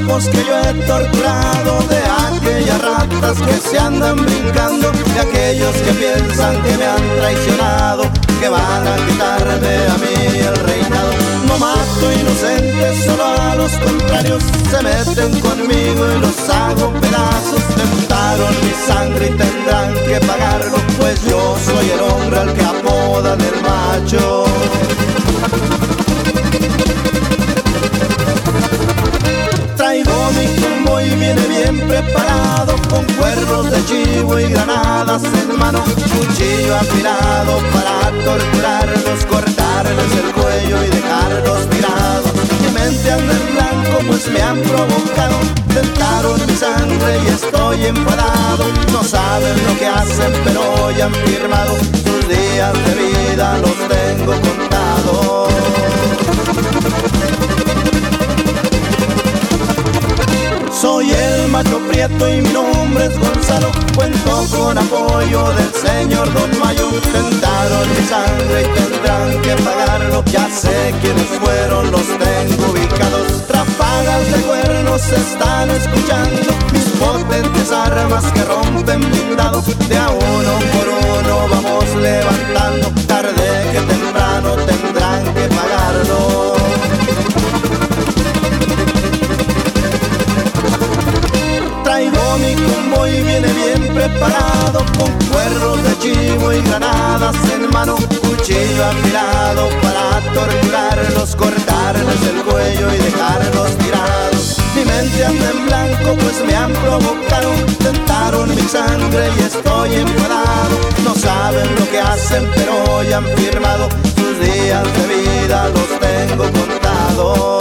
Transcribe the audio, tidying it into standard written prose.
cuerpos que yo he torturado, de aquellas ratas que se andan brincando, de aquellos que piensan que me han traicionado, que van a quitarme a mí el reinado. No mato inocentes, solo a los contrarios se meten conmigo y los hago pedazos. Tentaron mi sangre y tendrán que pagarlo, pues yo soy el hombre al que apodan el macho. Traigo mi convoy, viene bien preparado, con cuernos de chivo y granadas en mano, cuchillo afilado para torturarlos, cortarles el cuello y dejarlos tirados. Mi mente anda en blanco, pues me han provocado, tentaron mi sangre y estoy enfadado. No saben lo que hacen, pero ya han firmado, sus días de vida los tengo contados. Soy el macho prieto y mi nombre es Gonzalo, cuento con apoyo del señor Don Mayo. Tentaron mi sangre y tendrán que pagarlo, ya sé quiénes fueron, los tengo ubicados. Ráfagas de cuernos se están escuchando, mis potentes armas que rompen blindados. De a uno por uno vamos levantando, tarde que temprano tendrán que pagarlo. Traigo mi convoy, viene bien preparado, con cuernos de chivo y granadas en mano, cuchillo afilado para torturarlos, cortarles el cuello y dejarlos tirados. Mi mente anda en blanco, pues me han provocado, tentaron mi sangre y estoy enfadado. No saben lo que hacen, pero ya han firmado, sus días de vida los tengo contados.